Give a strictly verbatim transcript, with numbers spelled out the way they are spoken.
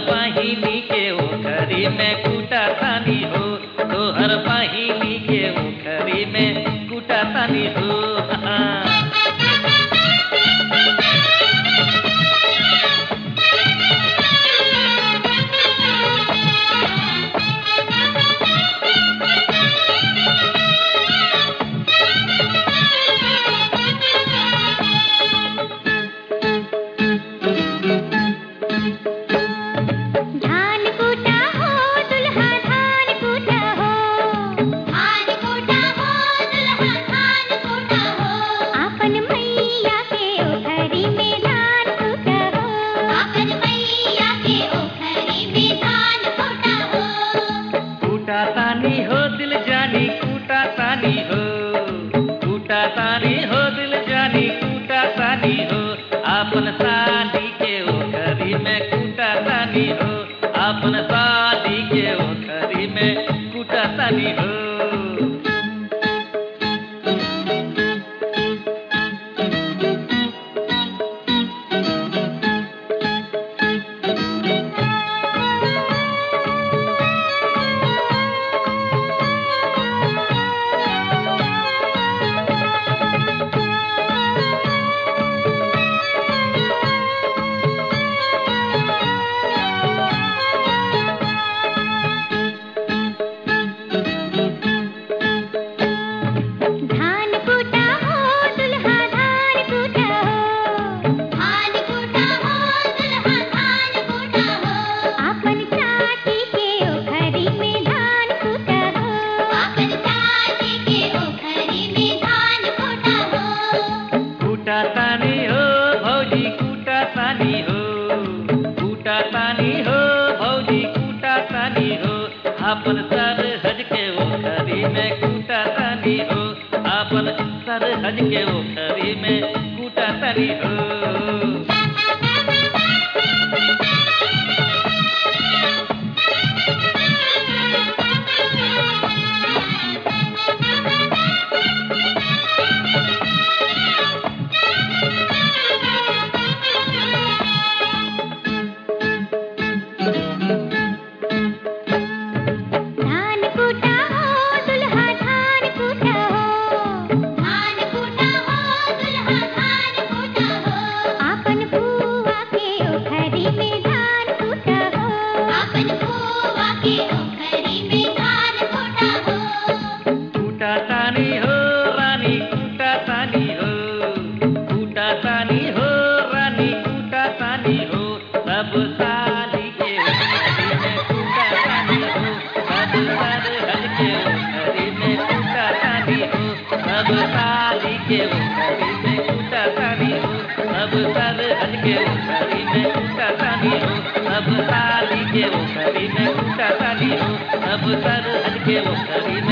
बहिनी के ओखरी में कूटा तानी हो, तोहर बहिनी के ओखरी में कूटा तानी हो। कूटा तानी हो दिल जानी कूटा तानी हो, कूटा तानी हो दिल जानी कूटा तानी हो, आपन शादी के ओखरी में कूटा तानी हो, आपन शादी के ओखरी में कूटा तानी हो। कूटा तानी हो भौजी कूटा तानी हो, कूटा तानी हो भौजी कूटा तानी हो, आपन सर हज के ओखरी में कूटा तानी हो, आपन सर हज के ओखरी में कूटा तानी हो। कूटा तानी हो रानी कूटा तानी हो, कूटा तानी हो रानी कूटा तानी हो, सब साली के ओखरी में कूटा तानी हो, सब सर हज के ओखरी में कूटा तानी हो, सब साली के ओखरी में कूटा तानी हो, सब सर हज के ओखरी में कूटा तानी हो, सब साली के ओखरी में कूटा तानी हो, सब सर हज के ओखरी